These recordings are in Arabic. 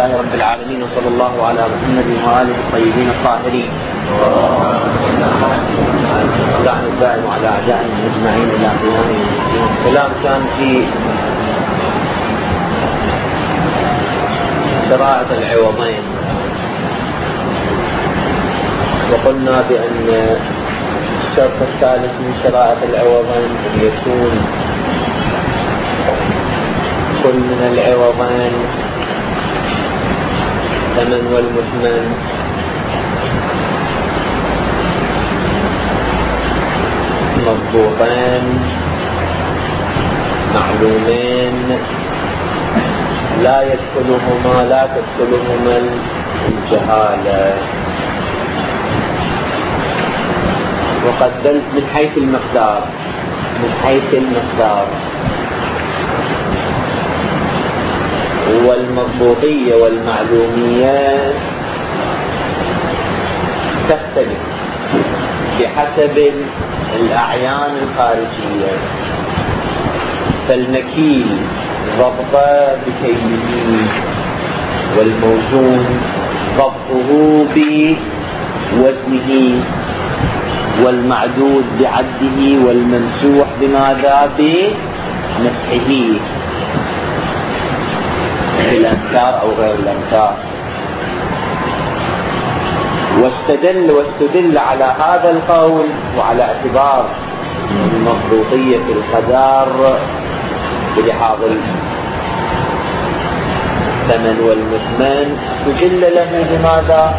لله رب العالمين، وصلى الله على محمد وآله الطيبين الطاهرين ولعن الدائم على أعدائهم أجمعين إلى قيام الدين. الكلام كان في شرائط العوضين، وقلنا بأن الشرط الثالث من شرائط العوضين أن يكون كل من العوضين الثمن والمثمن مضبوطين معلومين لا تدخلهما الجهالة. وقدمت من حيث المقدار والمضبوطية والمعلومية تختلف بحسب الأعيان الخارجية، فالمكيل ضبطه بكيله، والموزون ضبطه بوزنه، والمعدود بعده، والممسوح بماذا؟ بمسحه بالأمتار أو غير الأمتار. واستدل على هذا القول وعلى اعتبار المضبوطية في القدر بلحاظ الثمن والمثمن، استدل له بماذا؟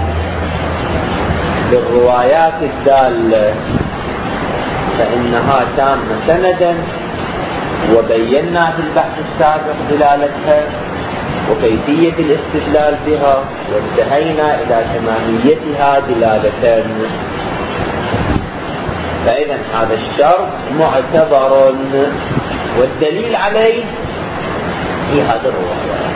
بالروايات الدالة، فإنها تامة سندا، وبينا في البحث السابق دلالتها وكيفية الاستدلال بها، وانتهينا إلى تماميتها دلالة. فإذا هذا الشرط معتبر، والدليل عليه في هذه الرواية.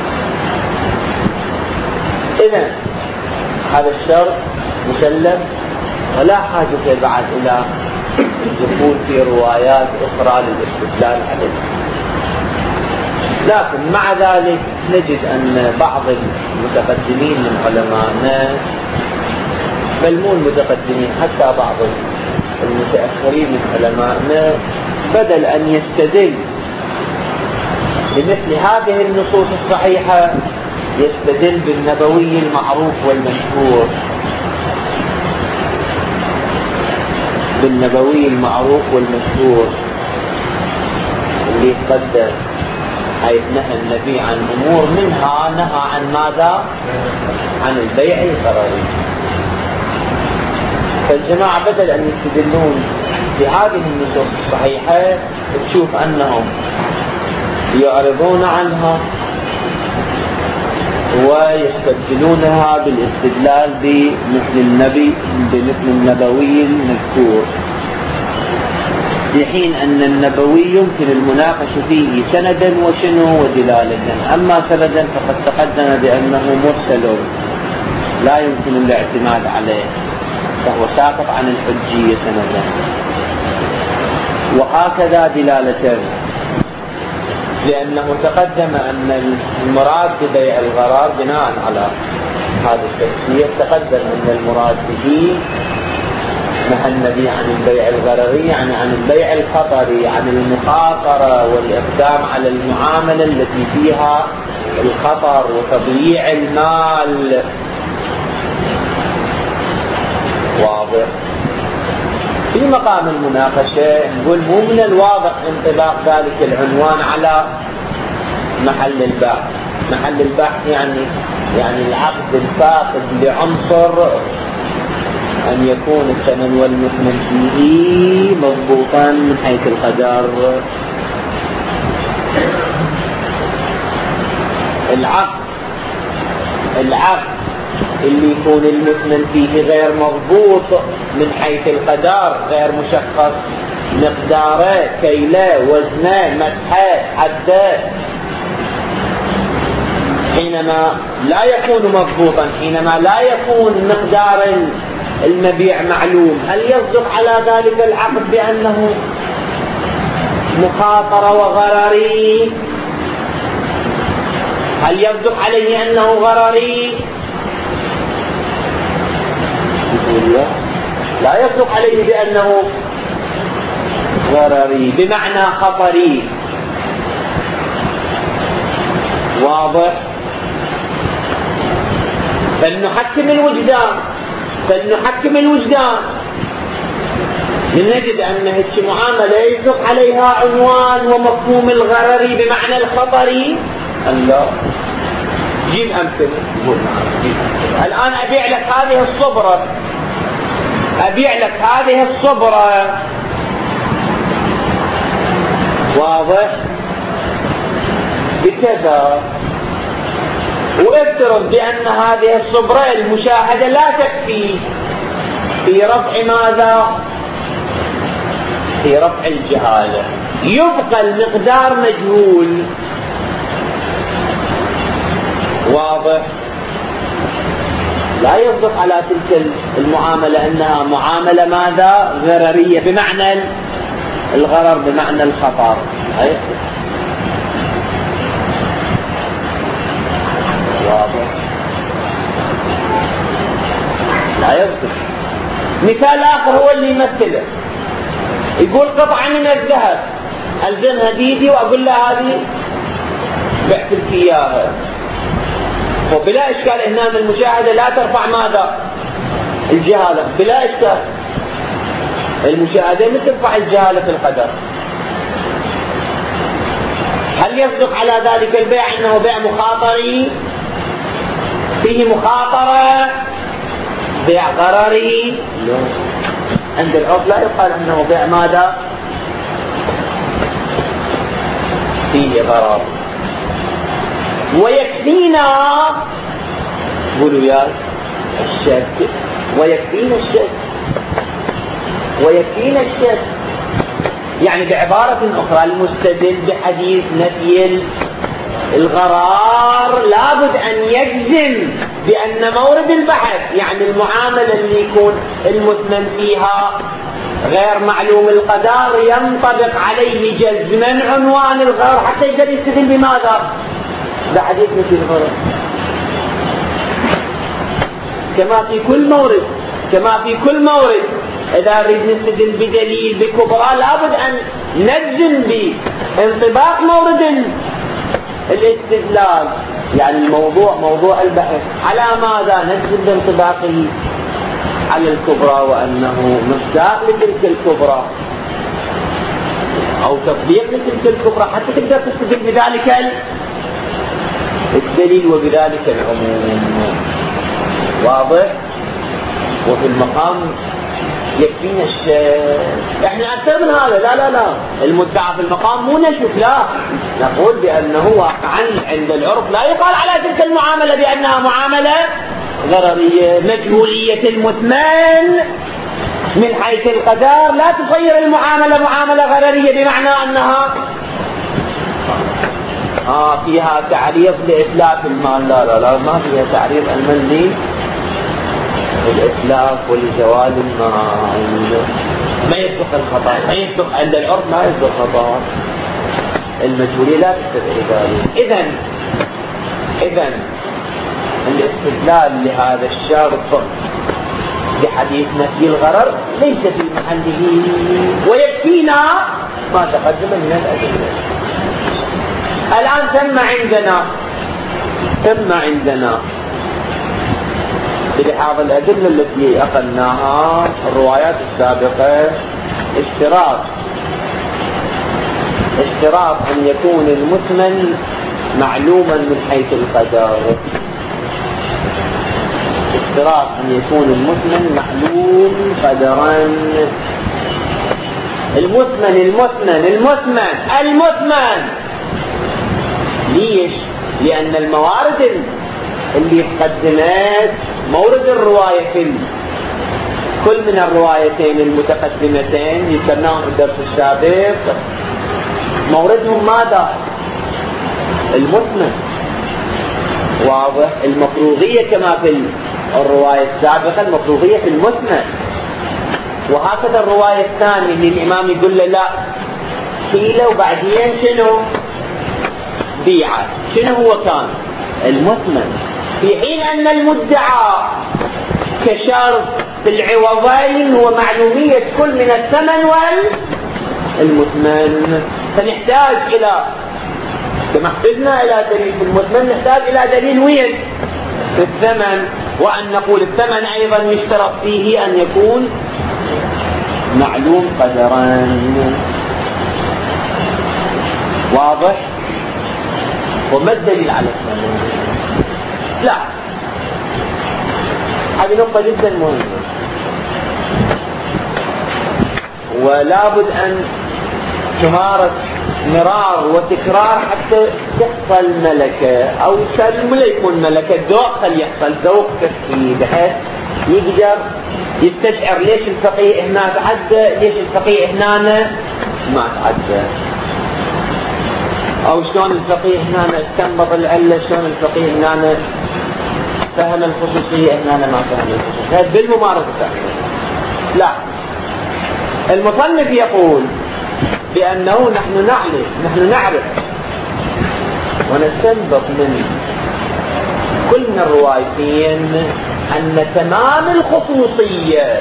إذا هذا الشرط مسلم، ولا حاجة بعد إلى الدخول في روايات أخرى للاستدلال عليه. لكن مع ذلك نجد أن بعض المتقدمين من علمائنا، بل مو المتقدمين، حتى بعض المتأخرين من علمائنا، بدل أن يستدل بمثل هذه النصوص الصحيحة يستدل بالنبوي المعروف والمشهور، بالنبوي المعروف والمشهور اللي يتقدم، حيث نهى النبي عن أمور، منها نهى عن ماذا؟ عن البيع الغرري. فالجماعة بدل أن يستدلون بهذه النصوص الصحيحة تشوف أنهم يعرضون عنها ويستبدلونها بالاستدلال بمثل النبوي المذكور، في حين أن النبوي يمكن المناقشة فيه سندا ودلالة. أما سندا فقد تقدم بأنه مرسل لا يمكن الاعتماد عليه، فهو ساقط عن الحجية سندا. وهكذا دلالة، لأنه تقدم أن المراد ببيع الغرار بناء على هذا التفسير، تقدم أن المراد به نهى النبي عن البيع الغرري، يعني عن البيع الخطري، عن المخاطرة والإقدام على المعاملة التي فيها الخطر وتضييع المال. واضح؟ في مقام المناقشة نقول مو من الواضح انطباق ذلك العنوان على محل البحث. محل البحث يعني العقد الفاقد لعنصر أن يكون الثمن والمثمن فيه مضبوطا من حيث القدر. العقد اللي يكون المثمن فيه غير مضبوط من حيث القدر، غير مشخص مقداره، كيله، وزنه، مسحه، حده، حينما لا يكون مضبوطا، حينما لا يكون مقدار المبيع معلوم، هل يصدق على ذلك العقد بأنه مخاطرة وغرري؟ هل يصدق عليه أنه غرري؟ لا يصدق عليه بأنه غرري بمعنى خطري. واضح؟ فلنحكم الوجدان نجد أن هيك معاملة يصدق عليها عنوان ومفهوم الغرري بمعنى الخطري. الله، جيب أمثلة. الآن أبيع لك هذه الصبرة، واضح؟ بكذا، وافترض بأن هذه الصبرة المشاهدة لا تكفي في رفع ماذا؟ في رفع الجهالة، يبقى المقدار مجهول. واضح؟ لا يصدق على تلك المعاملة أنها معاملة ماذا؟ غررية بمعنى الغرر بمعنى الخطر. واضح؟ لا يصدق. مثال آخر هو اللي يمثله، يقول قطعة من الذهب ألزمها ديدي وأقول لها هذه بعت لك إياها، وبلا إشكال هنا المشاهدة لا ترفع ماذا؟ الجهالة، بلا إشكال. المشاهدة مثل ترفع الجهالة في القدر. هل يصدق على ذلك البيع أنه بيع مخاطري فيه مخاطرة، بيع غرري؟ عند العرف لا يقال أنه بيع ماذا؟ فيه غرر. ويكفينا، قولوا يا الشك، ويكفينا الشك. يعني بعبارة أخرى المستدل بحديث نفي الغرار لابد أن يجزم بأن مورد البحث، يعني المعاملة اللي يكون المثمن فيها غير معلوم القدر، ينطبق عليه جزما عنوان الغرار حتى يقدر يستدل بماذا؟ بحديث نفي الغرار. كما في كل مورد إذا نريد نستدل بدليل بكبرى لابد أن نجزم بانطباق مورد الاستدلال، يعني موضوع البحث على ماذا؟ نجزم بانطباقه على الكبرى وأنه مصداق لتلك الكبرى أو تطبيق لتلك الكبرى حتى تقدر تستدل بذلك الدليل وبذلك العموم. واضح؟ وفي المقام يكفينا الشيء. احنا اكثر من هذا. لا المدعى في المقام مو نشوف، لا نقول بانه واقعا عند العرف لا يقال على تلك المعامله بانها معامله غرريه. مجهوليه المثمن من حيث القدر لا تصير المعامله معامله غرريه بمعنى انها فيها تعريض لإتلاف المال. لا ما فيها تعريض المال للإتلاف ولزوال المال. ما يصدق الخطأ، ما يصدق عند العرف، ما يصدق خطأ. المجهولية لا تستدعي ذلك. إذن الاستدلال لهذا الشرط بحديث نفي الغرر ليس في محله، ويكفينا ما تقدم من الأدلة. الآن ثم عندنا بلحاظ الأدلة التي أقلناها الروايات السابقة اشتراط أن يكون المثمن معلوما من حيث القدر. اشتراط أن يكون المثمن معلوم قدرا. المثمن ليش؟ لأن الموارد اللي تقدمت مورد الروايتين، كل من الروايتين المتقدمتين ذكرناهم في الدرس السابق موردهم ماذا؟ المثمن. واضح؟ المفروضية كما في الرواية السابقة المفروضية في المثمن. وهكذا الرواية الثانية اللي الإمام يقول له لا كيلة وبعدين شنو؟ بيعة. شنو هو كان؟ المثمن، في حين أن المدعى كشرط في العوضين هو معلومية كل من الثمن والمثمن. فنحتاج إلى كما احتجنا إلى دليل في المثمن نحتاج إلى دليل وين في الثمن، وأن نقول الثمن أيضا يشترط فيه أن يكون معلوم قدرا. واضح؟ وما الدليل على الثمن؟ لا، هذه نقطة جدا مهمة، ولا بد أن تمارس مرار وتكرار حتى تحصل ملكة، أو لا يكون ملكة، ذوق، خلي يحصل ذوق كفي بحيث يقدر يستشعر ليش الفقيه هنا تعدى، ليش الفقيه هنا ما تعدى، أو شلون الفقيه هنا استنبط العلة، شلون الفقيه هنا فهم الخصوصية هنا ما فهم الخصوصية. هذا بالممارسة. لا، المصنف يقول بأنه نحن نعرف ونستنبط من كل من الروايتين أن تمام الخصوصية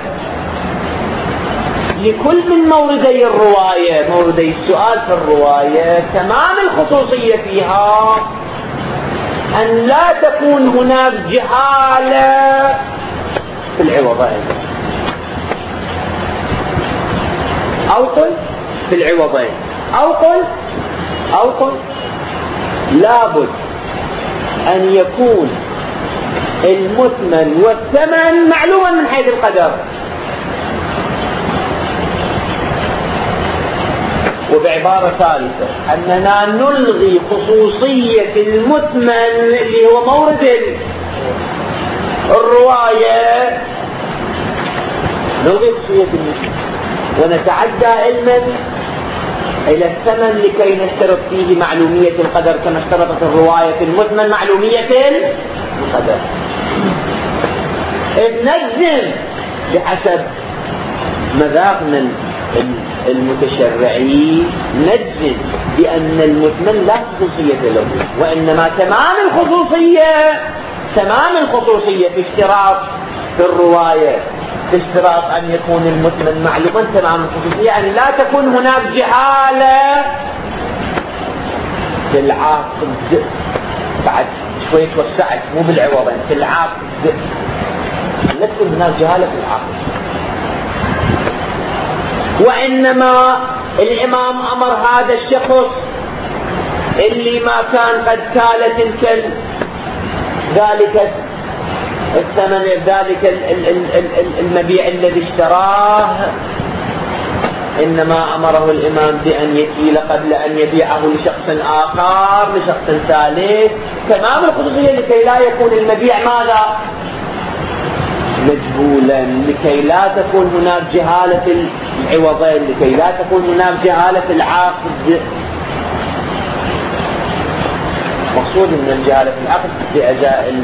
لكل من موردي الرواية، موردي السؤال في الرواية، تمام الخصوصية فيها أن لا تكون هناك جهالة في العوضين، أو قل في العوضين، أو قل لابد أن يكون المثمن والثمن معلوما من حيث القدر. وبعبارة ثالثة أننا نلغي خصوصية المثمن اللي هو مورد الرواية، نلغي خصوصية المثمن ونتعدى علما إلى الثمن لكي نشترط فيه معلومية القدر كما اشترطت الرواية في المثمن معلومية القدر. نجزم بحسب مذاقنا المتشرعين، نجزم بأن المثمن لا خصوصية له، وإنما تمام الخصوصية في اشتراط في الرواية، في اشتراط أن يكون المثمن معلوما تمام الخصوصية، يعني لا تكون هناك جهالة في العقد. بعد شوية توسعت، مو بالعوضين، في العقد لا تكون هناك جهالة في العقد، وإنما الإمام أمر هذا الشخص اللي ما كان قد كال تلك ذلك الثمن، ذلك المبيع الذي اشتراه، إنما أمره الإمام بأن يكيل قبل أن يبيعه لشخص آخر، لشخص ثالث، تمام الخصوصية لكي لا يكون المبيع ماذا؟ مجهولا، لكي لا تكون هناك جهالة العوضين، لكي لا تكون هناك جهالة العقد. مقصود من الجهالة في العقد بأجاء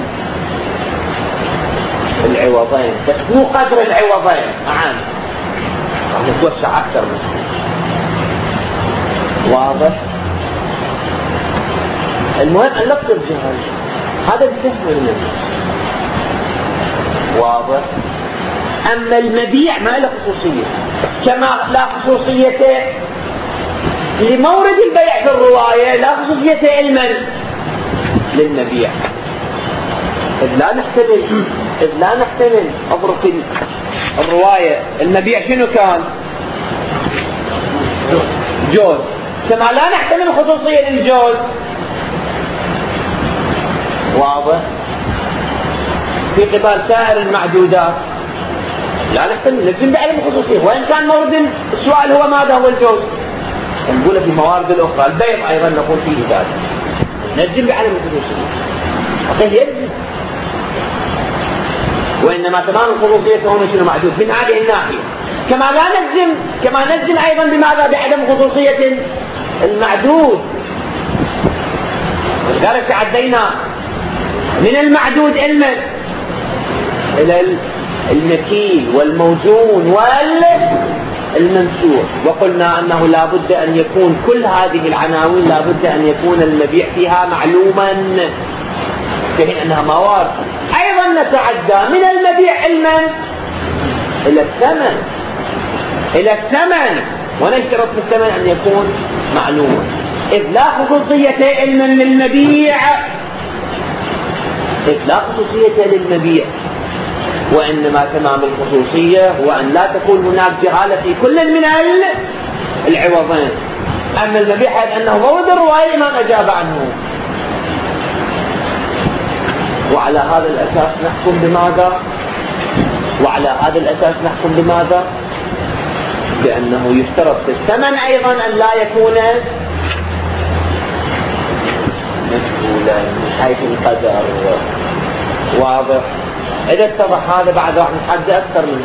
العوضين، بس مو قدر العوضين معانا، راح نتوسع أكثر منه. واضح؟ المهم أن نقصد الجهالة، هذا بفهم النبي. واضح؟ أما المبيع ما له خصوصية، كما لا خصوصية لمورد البيع في الرواية، لا خصوصية علما للمبيع. إذ لا نحتمل أضرب الرواية المبيع شنو كان؟ جوز، كما لا نحتمل خصوصية للجوز. واضح؟ في قبال سائر المعدودات لا نحتمل، نجزم بعلم الخصوصية، وإن كان مورد السؤال هو ماذا هو الجوز، نقول في موارد الأخرى. البيع أيضا نقول فيه ذلك، نجزم بعلم الخصوصية، أقول يجزم، وإنما تمام الخصوصية هنا شنو معدود من هذه الناحية، كما نجزم أيضا بماذا؟ بعدم خصوصية المعدود. ولذلك تعدينا من المعدود علما إلى المكيل والموزون والمنسوح، وقلنا أنه لا بد أن يكون كل هذه العناوين لا بد أن يكون المبيع فيها معلوما في حين أنها موارد. أيضا نتعدى من المبيع علما إلى الثمن، ونشترط في الثمن أن يكون معلوما، إذ لا خصوصية علما للمبيع، وإنما تمام الخصوصية هو أن لا تكون هناك جهالة في كل من العوضين. أما المبيع حيث أنه مورد الرواية الإمام أجاب عنه. وعلى هذا الأساس نحكم بماذا؟ بأنه يشترط في الثمن أيضا أن لا يكون مسؤولا من حيث القدر. واضح؟ إذا اتضح هذا بعد راح نتحدى أكثر من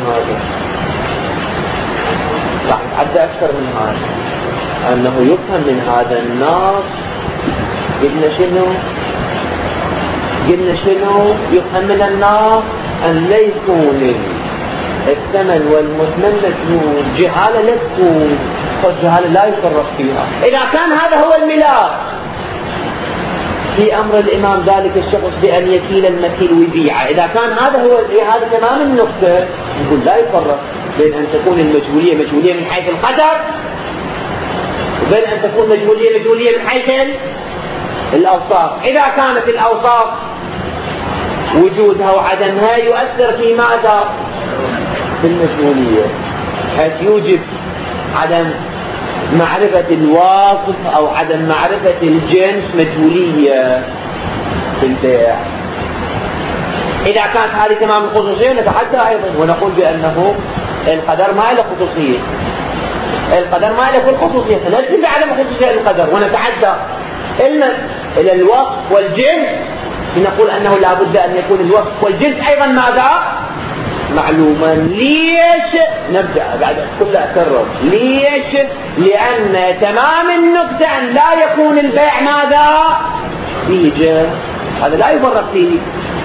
هذا، أنه يفهم من هذا النص. قلنا شنو يفهم من النص؟ أن لا يكون الثمن والمثمن مسؤول، جهالة لا تكون، فالجهالة لا يصرف فيها. إذا كان هذا هو الملاك في أمر الإمام ذلك الشخص بأن يكيل المكيل ويبيعه، إذا كان هذا تمام النقطة، نقول لا يفرق بين أن تكون المجهولية مجهولية من حيث القدر، وبين أن تكون مجهولية من حيث الأوصاف. إذا كانت الأوصاف وجودها وعدمها يؤثر في ماذا؟ في المجهولية، حيث يوجب عدم معرفة الواصف أو عدم معرفة الجنس مجهولية في البيع. إذا كانت هذه تمام الخصوصية نتحدى أيضا ونقول بأنه القدر ما له خصوصية، فنجزم بعدم خصوصية القدر ونتحدى إلى الوصف والجنس، نقول أنه لا بد أن يكون الوصف والجنس أيضا ماذا؟ معلوما. ليش؟ نبدأ بعد كل أكرر. ليش؟ لأن تمام النقطة أن لا يكون البيع ماذا؟ فيه جهل، هذا لا يفرق فيه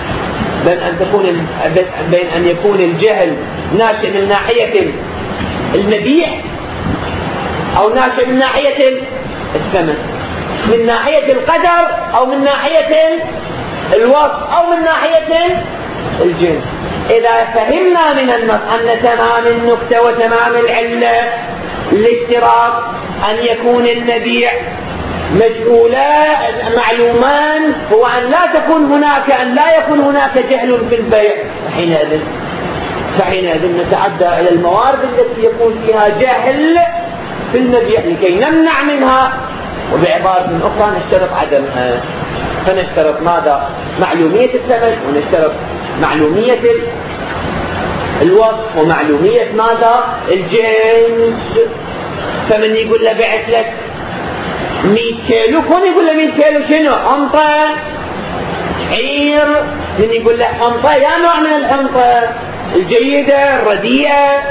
بين أن يكون الجهل ناشئ من ناحية المبيع أو ناشئ من ناحية الثمن، من ناحية القدر أو من ناحية الوصف أو من ناحية الجنس. إذا فهمنا من النص أن تمام النكتة وتمام العلة الاشتراط أن يكون المبيع مجهولا معلومان، هو أن لا يكون هناك جهل في البيع، فحينئذ نتعدى إلى الموارد التي يكون فيها جهل في المبيع لكي نمنع منها، وبعبارة أخرى نشترط عدمها. فنشترط ماذا؟ معلومية الثمن، ونشترط معلومية الوصف، ومعلومية ماذا؟ الجنس. فمن يقول له بعت لك 100 كيلو، كون يقول له 100 كيلو شنو؟ حنطة عير، من يقول له حنطة يا نوع من الحنطة، الجيدة الرديئة.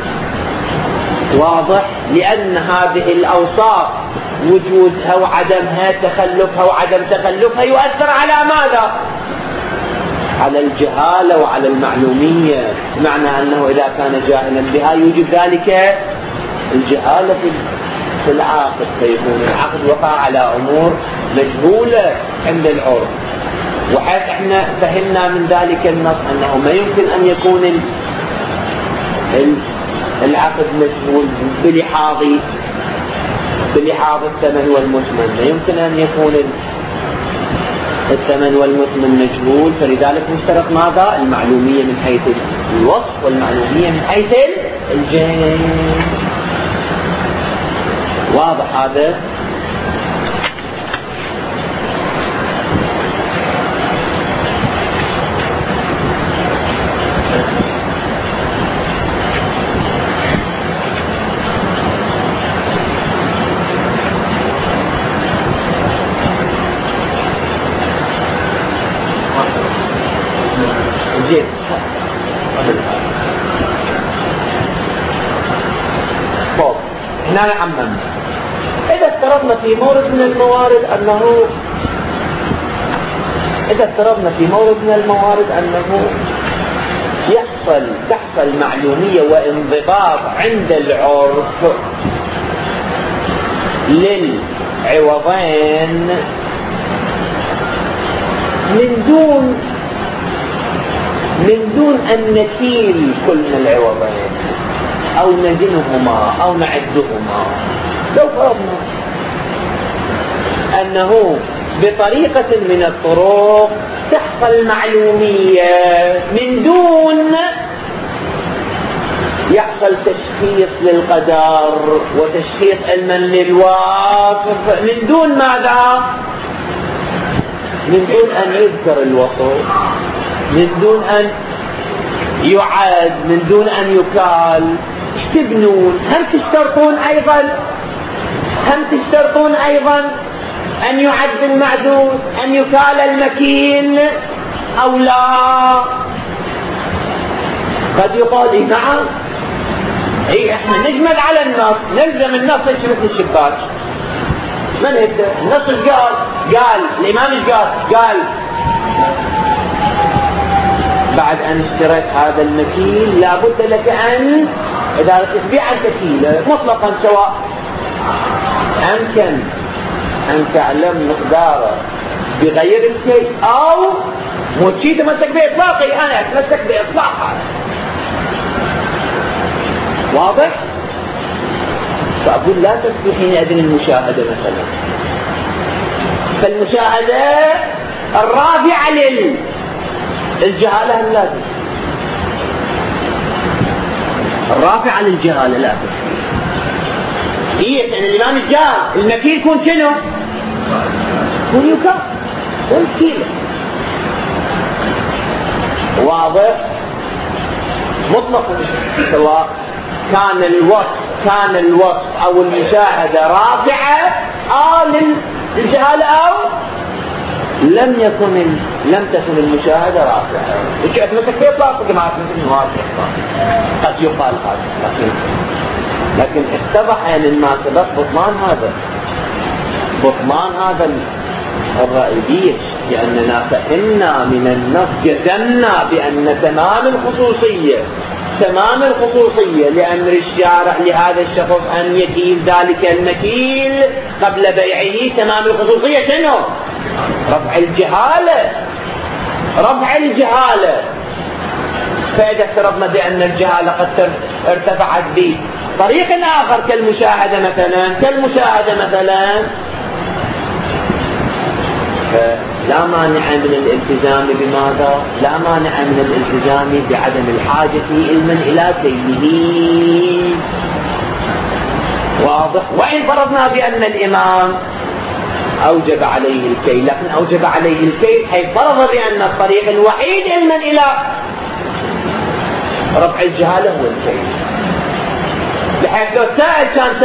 واضح؟ لأن هذه الأوصاف وجودها وعدمها، تخلفها وعدم تخلفها، يؤثر على ماذا؟ على الجهالة وعلى المعلومية. معنى أنه إذا كان جاهلا بها يوجد ذلك الجهالة في العقد، فيكون العقد وقع على أمور مجهولة عند العرف. وحيث احنا فهمنا من ذلك النص أنه ما يمكن أن يكون العقد مجهول بلحاظ الثمن والمثمن، لا يمكن أن يكون الثمن والمثمن مجهول، فلذلك نشترط ماذا؟ المعلومية من حيث الوصف والمعلومية من حيث الجنس. واضح هذا؟ هنا نعمم. إذا افترضنا في مورد من الموارد أنه تحصل معلومية وانضباط عند العرف للعوضين من دون أن نكيل كل العوضين أو نزنهما أو نعدهما، لو فرضنا أنه بطريقة من الطرق تحصل معلومية من دون يحصل تشخيص للقدر وتشخيص علما للواصف، من دون ماذا؟ من دون أن يذكر الوصف، من دون أن يعاد، من دون أن يكال. ايش تبنون؟ هم تشترطون أيضا أن يعد المعدود، أن يكال المكيل أو لا؟ قد يقال نعم، احنا نجمد على النص، نلزم النص مثل الشباك. من هده؟ النص قال الإمام قال بعد أن اشتريت هذا المكيل لابد لك أن إذا تبيع الكيلة مطلقا، سواء أمكن أن تعلم مقداره بغير الكيل أو موتشي تمسك بإطلاقي، أنا أتمسك بإطلاقها. واضح؟ فأقول لا تكفي حينئذ المشاهدة مثلا، فالمشاهدة الرابعة للجهالة اللازمة، الرافعة للجهالة لا تكفي. يعني الإمام الجهل المكيل يكون شنو؟ يكون يكال والكيلة. واضح؟ مطلقا، سواء كان الوصف أو المشاهدة رافعة للجهالة أو لم تكن المشاهدة رافعة. مثل كيف لا جماعة مثل قد يقال هذا، لكن اتضح للناس بطلان هذا الرأي. ليش؟ لأننا فهمنا من النص، جزمنا بأن تمام الخصوصية لأمر الشارع لهذا الشخص أن يكيل ذلك المكيل قبل بيعه. تمام الخصوصية شنو؟ رفع الجهالة. فإذا افترضنا بأن الجهالة قد ارتفعت بطريق آخر كالمشاهدة مثلا، لا مانع من الالتزام بماذا؟ لا مانع من الالتزام بعدم الحاجة علما إلى كيله. واضح؟ وإن فرضنا بأن الإمام أوجب عليه الكيل، لكن أوجب عليه الكيل حيث فرض بأن الطريق الوحيد علما إلى رفع الجهالة هو الكيل، بحيث لو كان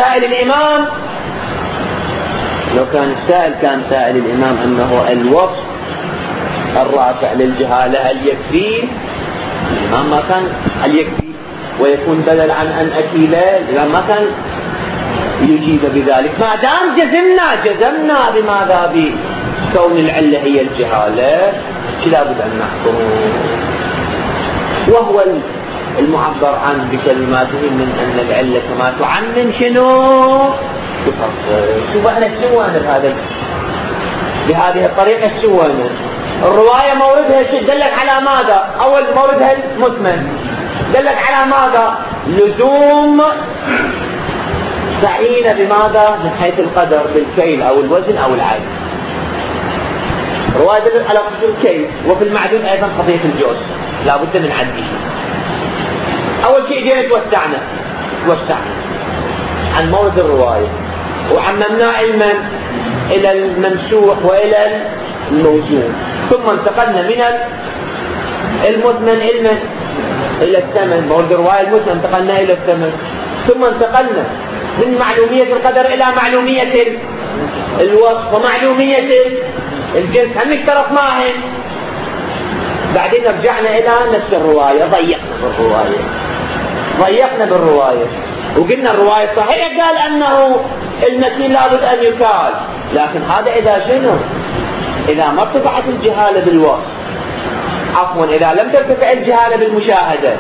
سائل الإمام أنه الوصف الرافع للجهالة هل يكفي؟ الإمام ما كان هل يكفي ويكون بدل عن أن أكيله، الإمام ما كان يجيب بذلك. ما دام جزمنا بماذا؟ بكون العلة هي الجهالة، لا بد أن نحكم. وهو المعبر عنه بكلماته من أن العلة ما تعمم شنو؟ شوف احنا السوانة بهذه الطريقة. السوانة الرواية موردها دلت على ماذا؟ أول موردها المثمن دلت على ماذا؟ لزوم تعيين بماذا؟ من حيث القدر بالكيل أو الوزن أو العين. رواية دلت على قدر الكيل، وفي المعدود أيضا قضية الجوز لا بد من عده. أول شيء جينا توسعنا عن مورد الرواية وعممنا علما إلى الممسوح وإلى الموزون، ثم انتقلنا من المثمن علما إلى الثمن. مورد الرواية المثمن انتقلنا إلى الثمن، ثم انتقلنا من معلومية القدر إلى معلومية الوصف ومعلومية الجنس، هم اقترفناهن. بعدين رجعنا إلى نفس الرواية، ضيقنا بالرواية وقلنا الرواية صحيح قال أنه المكيل لابد أن يكال، لكن هذا إذا ما ارتفعت الجهالة بالوصف، إذا لم ترتفع الجهالة بالمشاهدة.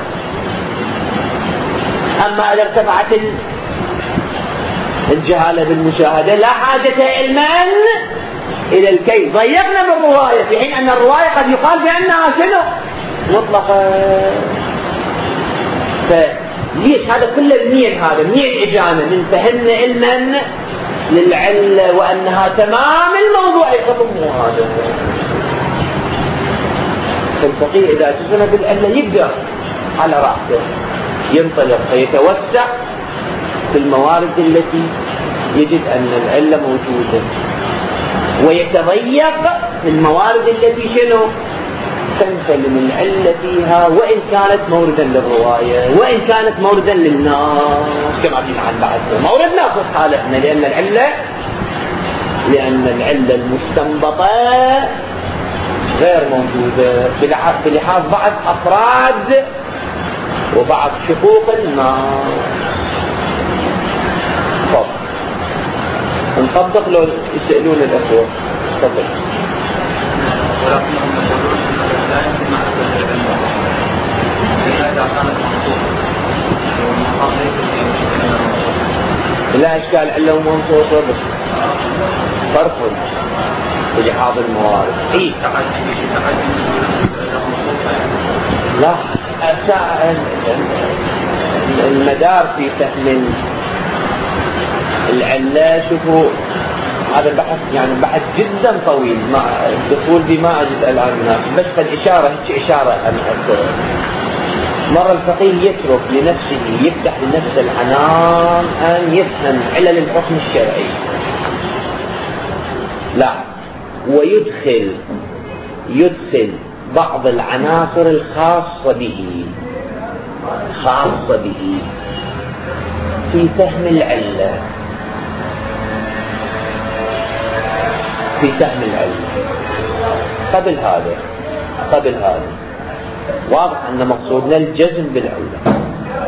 أما إذا ارتفعت الجهالة بالمشاهدة لا حاجة علما إلى الكيف، ضيقنا بالرواية، في حين أن الرواية قد يقال بأنها شنو؟ مطلقة. فليش هذا كله الميل، هذا ميل إجانة من فهمنا علما للعلة وأنها تمام الموضوع يخطبه هذا. فالفقيه إذا جزنا بالعلة يبدأ على رأسه ينطلق فيتوسع في الموارد التي يجد أن العلة موجودة، ويتضيق في الموارد التي شنو تنسلم العلة فيها، وإن كانت موردا للرواية وإن كانت موردا للناس، كما فينا عن بعد مورد ناس حالتنا، لأن العلة المستنبطة غير موجودة بلحاظ بعض أفراد وبعض شقوق الناس. طب نطبق لو يسألون الأخوة. تفضل. لا إشكال علة ومنصوصة، بس فرق بلحاظ الموارد. إيه لا المدار في فهم العلة، شوفوا هذا بحث يعني بحث جدا طويل، مع الدخول بما أجد الآن الناس، بس الإشارة هيك إشارة أن أذكر. مرة الفقيه يترك لنفسه، يفتح لنفسه العنان أن يفهم علل الحكم الشرعي، لا، ويدخل بعض العناصر الخاصة به في فهم العلة، قبل هذا واضح أن مقصودنا الجزم بالعلة،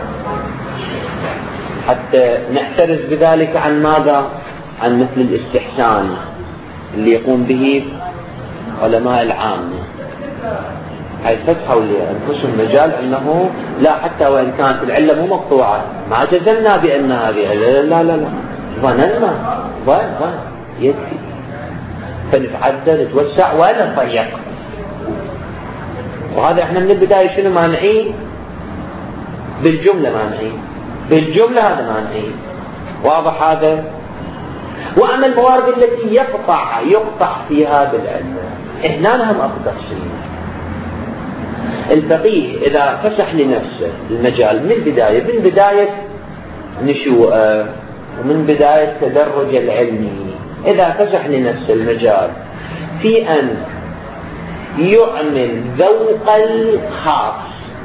حتى نحترز بذلك عن ماذا؟ عن مثل الاستحسان اللي يقوم به علماء العامة، هاي فتحوا لأنفسهم مجال أنه لا، حتى وإن كانت العلة مو مقطوعة ما جزمنا بأن هذه لا ظننا يكفي، فنتعدل نتوسع ولا نضيق. وهذا احنا من البداية شنو مانعين؟ بالجملة هذا مانعين، واضح هذا. وأما الموارد التي يقطع فيها بالعلة، هنا هم أقدر شيء. الفقيه إذا فسح لنفسه المجال من بداية نشوءه ومن بداية تدرج العلمي، إذا فسح لنفسه المجال في أن يعمل ذوق الخاص،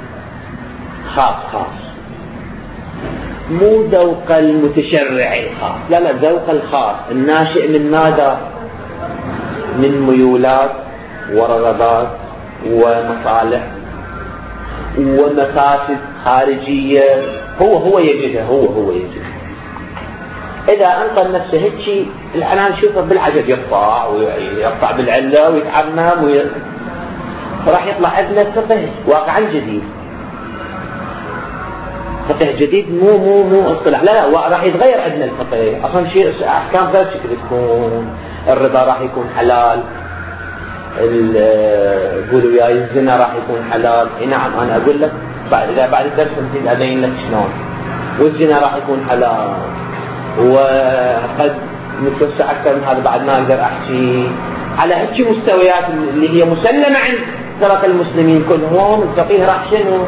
مو ذوق المتشرع الخاص، لا، ذوق الخاص الناشئ من ماذا؟ من ميولات ورغبات ومصالح ومفاسد خارجية، هو يجدها. إذا أنقل نفسه هيك الآن نشوفه بالعجب يقطع بالعلة ويتعمم راح يطلع عندنا فقه واقعا جديد، فقه جديد مو اصطلاح، لا راح يتغير عندنا الفقه اصلا. شيء احكام غير شكل تكون، الربا راح يكون حلال، قولوا يا الزنا راح يكون حلال. نعم انا اقول لك بعد الدرس نزيد ابين لك شلون. والزنا راح يكون حلال، وقد نتوسع اكثر من هذا بعد ما اقدر احكي على هيك مستويات اللي هي مسلمه عند فرق المسلمين كلهم. الفقيه راح شنو؟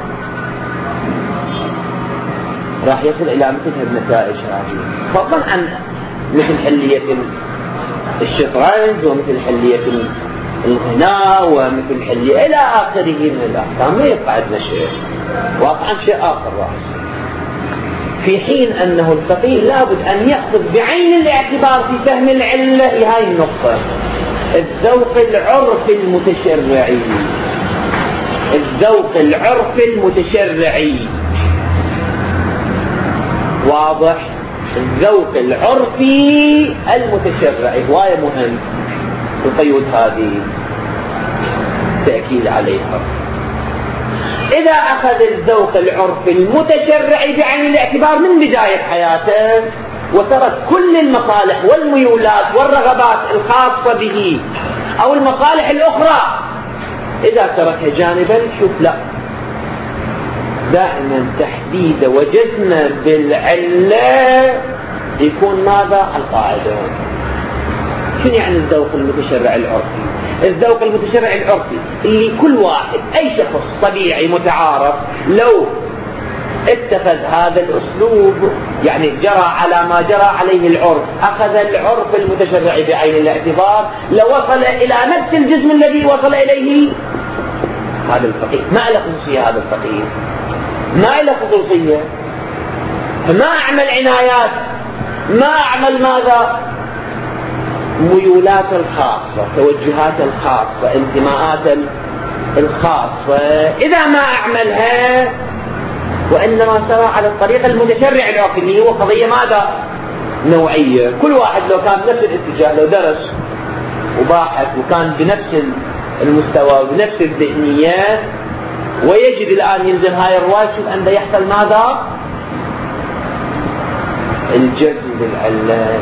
راح يصل الى مثل النتائج هذه، فضلا عن مثل حليه الشطرنج ومثل حليه الغناء ومثل حليه الى اخره من الاحكام. ما يبقى عندنا شيء واقعا، شيء اخر راح. في حين انه الفقيه لابد ان ياخذ بعين الاعتبار في فهم العله هاي النقطه، الذوق العرفي المتشرعي، واضح؟ الذوق العرفي المتشرعي هواية مهم، القيود هذه تأكيد عليها. إذا أخذ الذوق العرفي المتشرعي بعين الاعتبار من بداية حياته وترك كل المصالح والميولات والرغبات الخاصة به أو المصالح الأخرى، إذا تركها جانبا شوف لا، دائما تحديد وجزم بالعلة يكون ماذا؟ القاعدة. شنو يعني الذوق المتشرع العرفي؟ الذوق المتشرع العرفي اللي كل واحد أي شخص طبيعي متعارف لو اتخذ هذا الأسلوب، يعني جرى على ما جرى عليه العرف، أخذ العرف المتشرع بعين الاعتبار، لوصل إلى نفس الجسم الذي وصل إليه هذا الفقيه. ما له خصوصية هذا الفقيه، ما له خصوصية، ما أعمل عنايات، ما أعمل ماذا؟ ميولات الخاصة، توجهات الخاصة، انتماءات الخاصة، إذا ما أعملها وإنما سرى على الطريق المتشرع العرفي اللي هو قضية ماذا؟ نوعية. كل واحد لو كان بنفس الاتجاه، لو درس وباحث وكان بنفس المستوى وبنفس الذهنية ويجد الآن يلزم هاي الرواية، شوف أن يحصل ماذا؟ الجذب للعلة.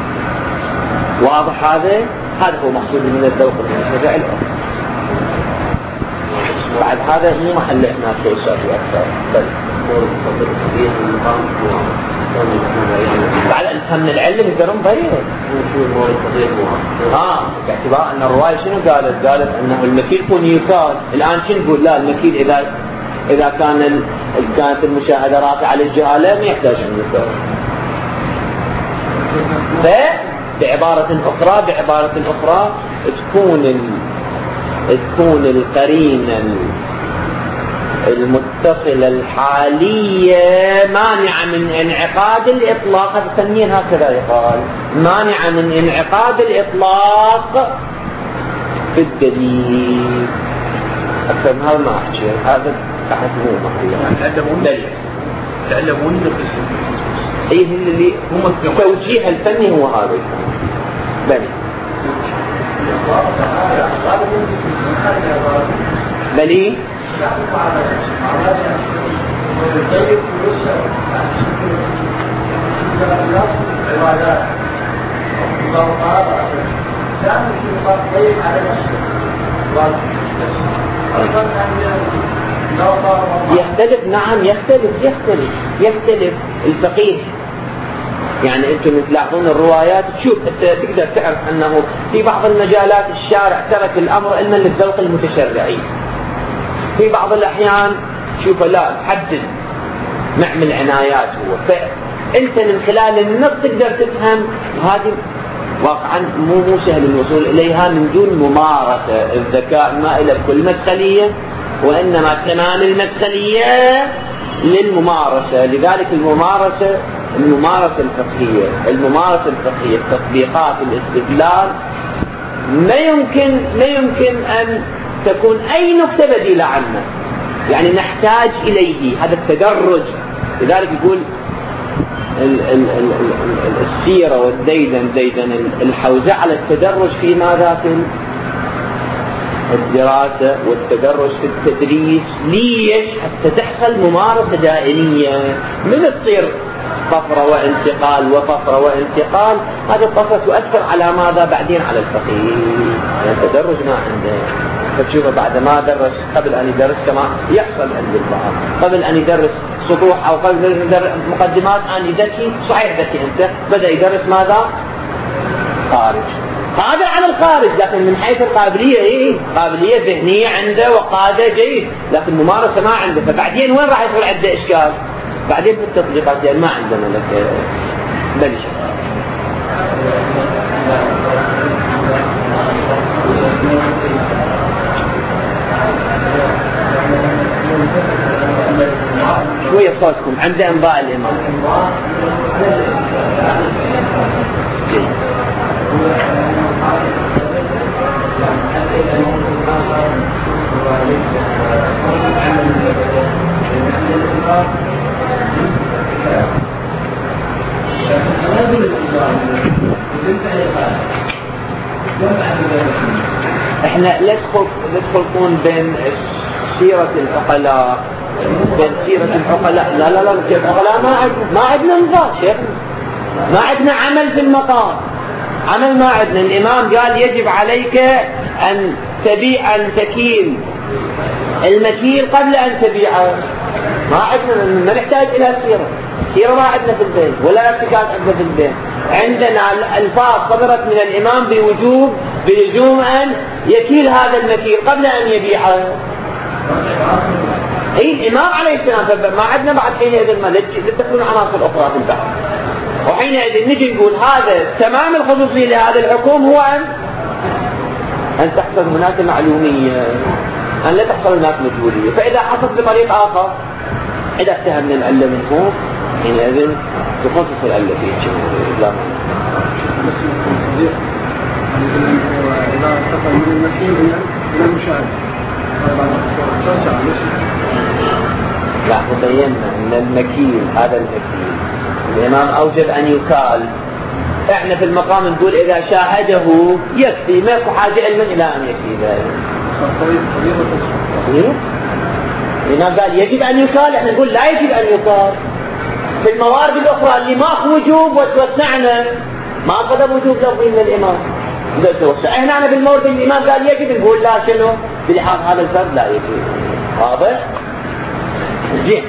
واضح هذا هو مقصود من الذوق المتشرع العرفي. بعد هذا مو محل احنا توسع اكثر، بل بعد ان فهم العلم يقدرون بريء. باعتبار ان الروايه شنو قالت انه المكيل يكون يقال. الان شنو نقول؟ لا، المكيل اذا كانت المشاهده رافعه للجهاله ما يحتاج ان يقال. بعبارة أخرى تكون القرينة المتصلة الحالية مانعة من انعقاد الإطلاق. هذا التنين هكذا يقال، مانعة من انعقاد الإطلاق في الدليل. أكثر من هذا ما أحكي، هذا أحد مو محلية. تعلمون ايه اللي توجيه الفني هو هذا. بلي يختلف. نعم يختلف الفقيه. يعني انتم تلاحظون الروايات، تشوف تقدر تعرف انه في بعض المجالات الشارع ترك الامر علما للذوق المتشرعي، في بعض الاحيان شوف لا حدد نعمل عنايات هو. فانت من خلال النص تقدر تفهم، هذه واقعا مو سهل الوصول اليها من دون ممارسه. الذكاء ما له كل مدخليه، وانما تمام المدخليه للممارسه. لذلك الممارسه الفقهيه تطبيقات الاستدلال ما يمكن ان تكون اي نقطه بديله عنه، يعني نحتاج اليه هذا التدرج. لذلك يقول السيره والديدن الحوزه على التدرج في ماذا؟ في الدراسة والتدرج في التدريس. ليش؟ حتى تحصل ممارسة دائمية، من تصير طفرة وانتقال. هذه الطفرة تؤثر على ماذا؟ بعدين على الفقيه. يعني التدرج ما عنده. فتشوفه بعد ما درس، قبل أن يدرس كما يحصل عند البعض، قبل أن يدرس سطوح أو قبل أن يدرس مقدمات، أن يذكي صحيح ذكي أنت، بدأ يدرس ماذا؟ خارج، قادر على الخارج، لكن من حيث القابلية قابلية ذهنية عنده وقادة جيد، لكن ممارسة ما عنده. فبعدين وين راح يصير عنده إشكال؟ بعدين في التطبيقات. يعني ما عندنا لك بلش شوية صوتكم عند أنباء الإمام. احنا لا تخلطون بين سيرة العقلاء لا العقلاء ما عندنا نظام شيخ. ما عندنا عمل في المقام، عمل ما عندنا. الإمام قال يجب عليك أن تكيل المكيل قبل أن تبيعه. ما عندنا، ما نحتاج إلى سيرة ما عندنا في البيت ولا ارتكاز عندنا في البيت. عندنا الألفاظ صدرت من الإمام بوجوب بلزوم أن يكيل هذا المكيل قبل أن يبيعه. أي الإمام عليه السلام. ما عندنا بعد حينئذ ما تكون عناصر أخرى في البحث، وحينئذ نجي نقول هذا تمام الخصوصية لهذا الحكم هو أن تحصل هناك معلومية، أن لا تحصل هناك مجهولية. فإذا حصلت بطريق آخر، إذا اتهمنا العلة من فوق حينئذ تخصص العلة فيه. لا إذا انتقل من المكيل إلى المشاهد لا تبينا أن المكيل هذا المكيل الإمام أوجب أن يكال. احنا في المقام نقول إذا شاهده يكفي، ما يكون حاجة علما إلى أن يكفي ذلك. الإمام قال يجب أن يكال، احنا نقول لا يجب أن يكال. في الموارد الأخرى اللي ماكو وجوب وتوسعنا، ما قدر وجوب لفظي من الإمام احنا بالمورد الإمام قال يجب، نقول لا شنو بلحاظ هذا الفرد لا يجب. واضح؟ زين.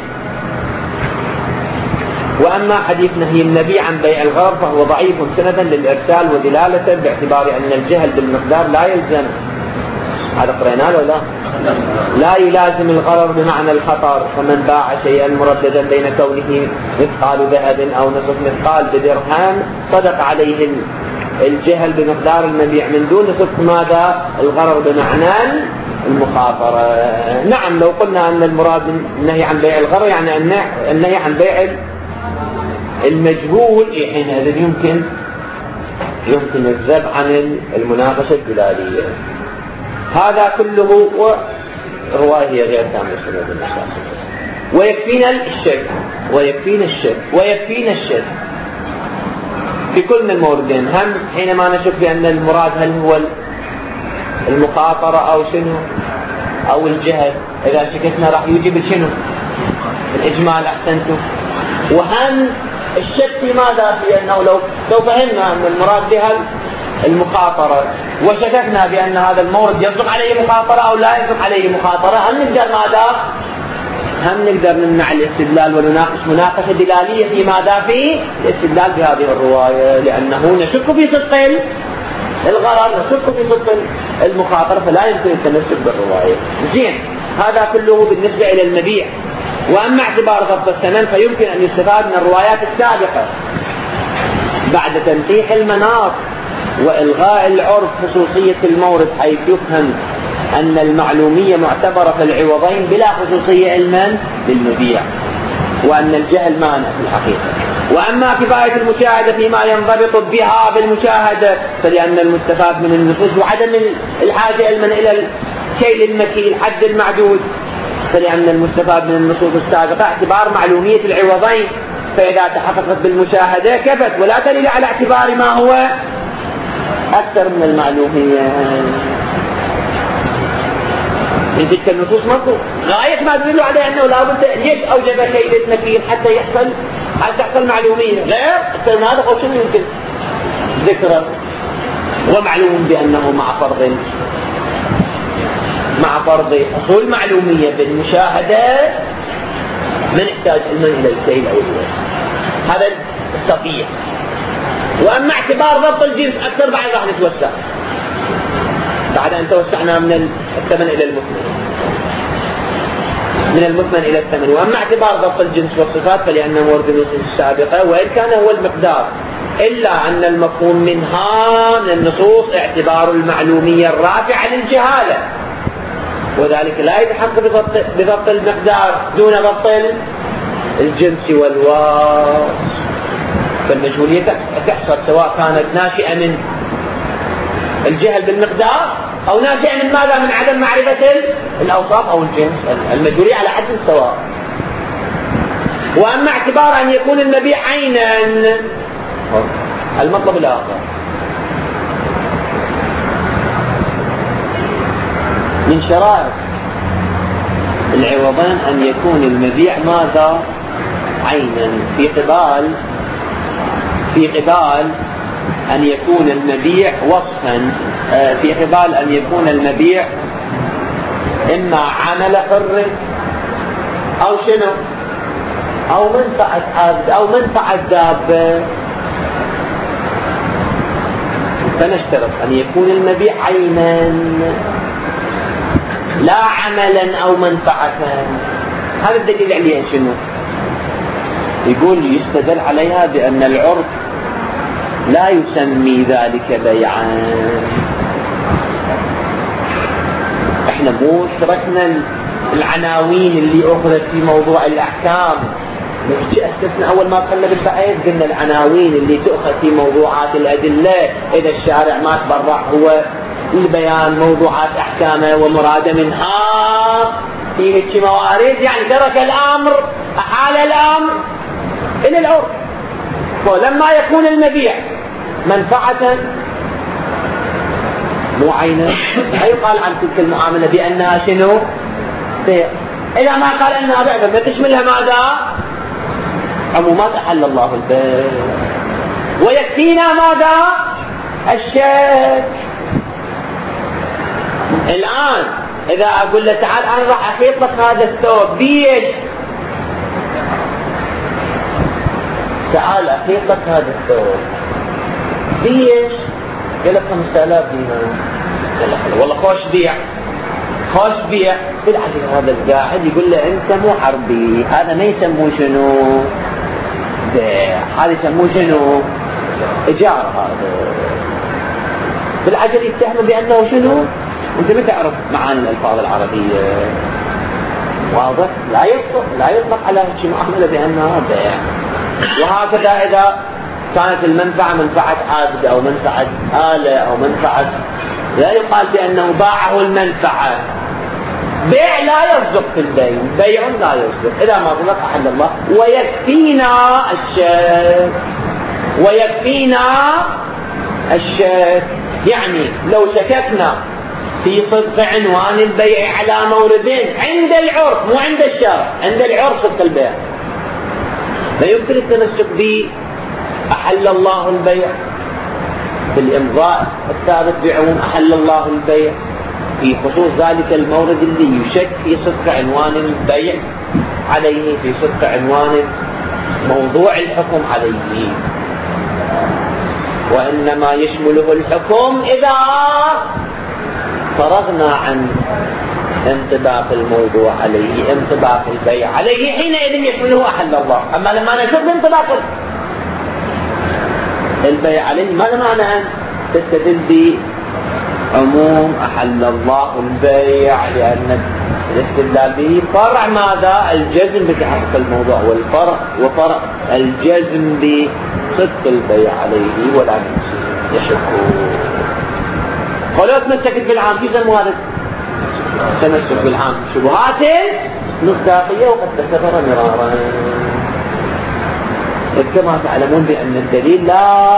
وأما حديث نهي النبي عن بيع الغرر فهو ضعيف سندا للإرسال ودلالة باعتبار أن الجهل بالمقدار لا يلزم. هذا قريناه ولا لا؟ لا يلازم الغرر بمعنى الخطر. فمن باع شيئا مرددا بين كونه مثقال ذهب أو نصف مثقال بدرهم صدق عليه الجهل بمقدار المبيع من دون صدق ماذا؟ الغرر بمعنى المخاطرة. نعم، لو قلنا أن المراد النهي عن بيع الغرر يعني النهي عن بيع المجهول، حينئذ يمكن الذب عن المناقشة الدلالية. هذا كله رواية غير كاملة. ويكفينا الشك في كل من الموردين. هم حينما نشك بأن المراد هل هو المخاطرة أو شنو أو الجهل، إذا شكتنا راح يجب شنو الإجمال. أحسنتم. وهم الشك في ماذا؟ في أنه لو فهمنا أن المراد بها المخاطرة وشككنا بأن هذا المورد يصدق عليه مخاطرة أو لا يصدق عليه مخاطرة، هم نقدر ماذا؟ هم نقدر نمنع الاستدلال ونناقش مناقشة دلالية في ماذا؟ في الاستدلال بهذه الرواية، لأنه نشك في صدق الغرر، نشك في صدق المخاطرة، فلا يمكن التمسك بالرواية. زين. هذا كله بالنسبة إلى المبيع. وأما اعتبار ضبط الثمن فيمكن أن يستفاد من الروايات السابقة بعد تنقيح المناط وإلغاء العرف خصوصية المورد، حيث يفهم أن المعلومية معتبرة في العوضين بلا خصوصية علما للمبيع، وأن الجهل مانع في الحقيقة. وأما كفاية المشاهدة فيما ينضبط بها بالمشاهدة فلأن المستفاد من النصوص وعدم الحاجة علما إلى الكيل المكيل حد المعدود، فلأن المستفاد من النصوص السابقة اعتبار معلومية العوضين، فإذا تحققت بالمشاهدة كفت ولا دليل على اعتبار ما هو أكثر من المعلومية. من تلك النصوص مطلوب غاية ما تدل عليه أنه لابد ليش أوجب كيل المكيل حتى تحصل معلومية، غير أكثر من هذا شنو يمكن ذكره. ومعلوم بأنه مع فرض حصول معلومية بالمشاهدة من يحتاج علما إلى الكيل أو الوزن، هذا الصفية. وأما اعتبار ضبط الجنس أكثر بعد راح نتوسع بعد أن توسعنا من الثمن إلى المثمن، من المثمن إلى الثمن. وأما اعتبار ضبط الجنس والصفات فلأنه ورد النصوص السابقة وإن كان هو المقدار، إلا أن المفهوم منها من النصوص اعتبار المعلومية الرافعة للجهالة، وذلك لا يتحقق بضبط المقدار دون ضبط الجنس والوصف. فالمجهولية تحصل سواء كانت ناشئة من الجهل بالمقدار أو ناشئة من ماذا؟ من عدم معرفة الأوصاف أو الجنس. المجهولية على حد سواء. وأما اعتبار أن يكون المبيع عينا، المطلب الآخر من شرائط العوضين أن يكون المبيع ماذا؟ عينا، في قبال في قبال أن يكون المبيع وصفا، في قبال أن يكون المبيع إما عمل حر أو شنو أو منفعة عبد أو منفعة دابة. فنشترط أن يكون المبيع عينا لا عملا أو منفعة. هذا الدليل عليها شنو؟ يقول يستدل عليها بأن العرف لا يسمي ذلك بيعا. احنا مو تركنا العناوين اللي أخذت في موضوع الأحكام، أسسنا أول ما دخلنا بالبحث قلنا العناوين اللي تؤخذ في موضوعات الأدلة إذا الشارع ما تبرع هو البيان موضوعات أحكامه ومراده منها في هيك موارد، يعني ترك الأمر أحال الأمر إلى العرف. ولما يكون المبيع منفعة مو عينا لا يقال عن تلك المعاملة بأنها شنو؟ بيع. إذا ما قال أنها بيع فما تشملها ماذا؟ عمومات أحل الله البيع. ويكفينا ماذا؟ الشك. الآن إذا أقول له تعال أنا راح أخيط لك هذا الثوب بيش، تعال أخيط لك هذا الثوب بيش، قال لك 5000 دينار، والله خوش بيع خوش بيع. بالعكس هذا القاعد يقول له أنت مو حربي، هذا ما يسموه شنو؟ بيع، هذا يسموه شنو؟ إيجار. هذا بالعجل يتهم بأنه شنو؟ أنت ما تعرف معاني الألفاظ العربية، واضح؟ لا يطلق على شيء معاملة بأنها بيع. وهكذا إذا كانت المنفعة منفعة عبد أو منفعة آلة أو منفعة، لا يقال بأنه باعه المنفعة. بيع لا يصدق في البيع، بيع لا يصدق إذا ما طلق أحل الله. ويكفينا الشك، ويكفينا الشك، يعني لو شككنا في صدق عنوان البيع على موردين عند العرف مو عند الشرع، عند العرف صدق البيع، لا يمكن التمسك به أحل الله البيع بالإمضاء الثابت بعموم أحل الله البيع في خصوص ذلك المورد اللي يشك في صدق عنوان البيع عليه، في صدق عنوان موضوع الحكم عليه، وإنما يشمله الحكم إذا فرغنا عن انطباق الموضوع عليه، انطباق البيع عليه، حينئذ يشمله أحل الله. أما لما نشوف انطباق البيع عليه ما معنى أن تستدل بعموم أحل الله البيع، لأن الاستدلال به فرع ماذا؟ الجزم بتحقق الموضوع، والفرع وفرع الجزم بصدق البيع عليه ولا يشكو. ولو تمسكت بالعام في زمن هذا تمسك بالعام شبهات مصداقية وقد تكرر مرارا. كما تعلمون بأن الدليل لا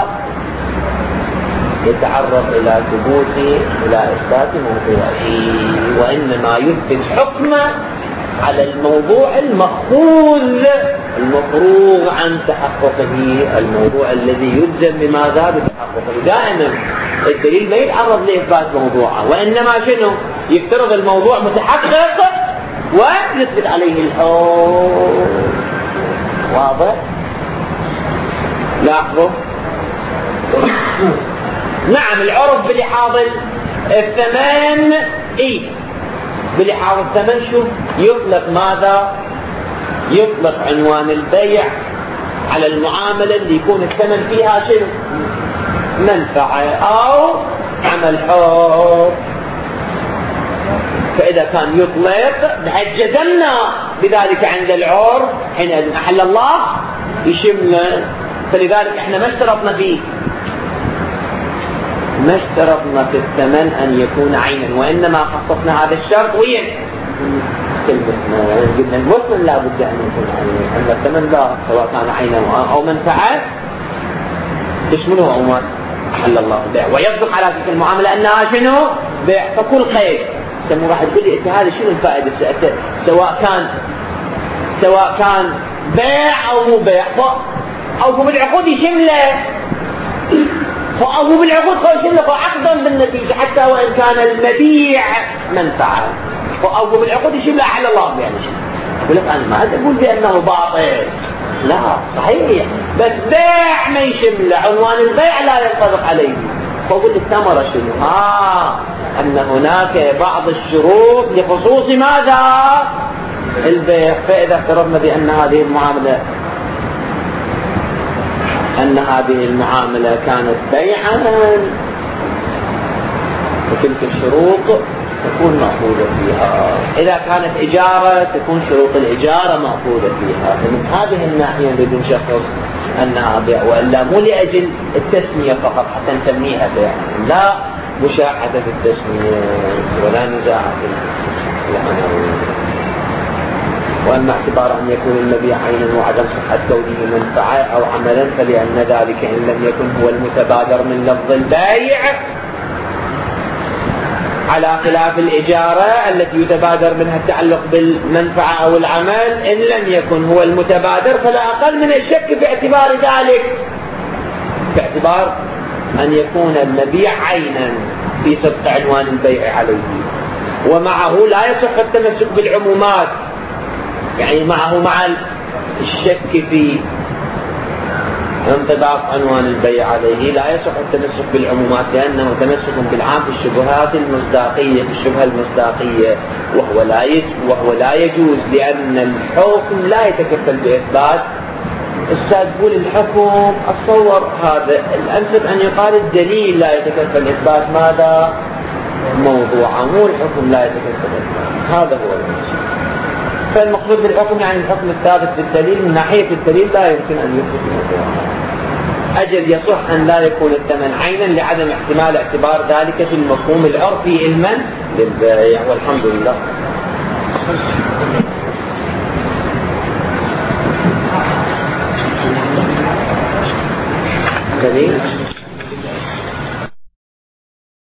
يتعرض إلى ثبوت إلى إثبات موضوعه، وإنما يثبت حكمه على الموضوع المأخوذ المفروغ عن تحققه، الموضوع الذي يلزم بماذا؟ بتحققه. دائما الدليل ما يتعرض لإثبات موضوعه، وإنما شنو؟ يفترض الموضوع متحقق ويثبت عليه الحكم. واضح؟ لاحظوا. نعم العرف بلحاظ الثمن بلحاظ الثمن شو يطلق ماذا؟ يطلق عنوان البيع على المعاملة اللي يكون الثمن فيها شنو؟ منفعة أو عمل حر. فإذا كان يطلق بحيث جزمنا بذلك عند العرف حين أحل الله يشمل. فلذلك احنا ما اشترطنا في الثمن أن يكون عينا، وإنما خصصنا هذا الشرط وين؟ قلنا الوصل لا بد أن يكون عينا، أن الثمن لا سواء كان عينا أو منفعة تشمله عموما أحل الله البيع، ويصدق على تلك المعاملة أنها شنو؟ بيع. فكل قيد سمو راح تقول لي هذا شنو الفائدة سواء كان بيع أو مو بيع. أوفوا بالعقود يشمله، فأوفوا بالعقود يشمله عقدا بالنتيجة حتى وإن كان المبيع منفعة، فأوفوا بالعقود يشمله على الله يعني. يقول لك أنا ما أقول بأنه باطل، لا صحيح، بس بيع ما يشمله، عنوان البيع لا ينطبق عليه. فأقول الثمرة شنو؟ أن هناك بعض الشروط لخصوص ماذا؟ البيع. فإذا افترضنا بأن هذه المعاملة كانت بيعا وتلك الشروط تكون مأخوذة فيها. إذا كانت إجارة تكون شروط الإجارة مأخوذة فيها. فمن هذه الناحية نريد نشخص أنها بيع، وإلا مو لأجل التسمية فقط حتى نسميها بيع، لا مشاحة في التسمية ولا نزاع في العناوين. وأما اعتبار أن يكون المبيع عينا وعدم صحة كونه منفعة أو عملا، فلأن ذلك إن لم يكن هو المتبادر من لفظ البيع على خلاف الإجارة التي يتبادر منها التعلق بالمنفعة أو العمل، إن لم يكن هو المتبادر فلا أقل من الشك باعتبار ذلك، باعتبار أن يكون المبيع عينا في سبق عنوان البيع عليه، ومعه لا يصح التمسك بالعمومات، يعني مع الشك في انطباق عنوان البيع عليه لا يصح التمسك بالعمومات، لأنه تمسك بالعام في الشبهات المصداقية، في الشبهة المصداقية، وهو لا يجوز، لأن الحكم لا يتكفل بإثبات. الأستاذ يقول الحكم، أتصور هذا الأنسب أن يقال الدليل لا يتكفل إثبات ماذا؟ موضوعه، مو الحكم لا يتكفل إثبات، هذا هو المقصود. فالمقصود بالحكم يعني الحكم الثابت بالدليل، من ناحية الدليل لا يمكن أن يثبت موضوعه. أجل يصح أن لا يكون الثمن عينا لعدم احتمال اعتبار ذلك في المفهوم العرفي علما للبيع، والحمد لله. جميل.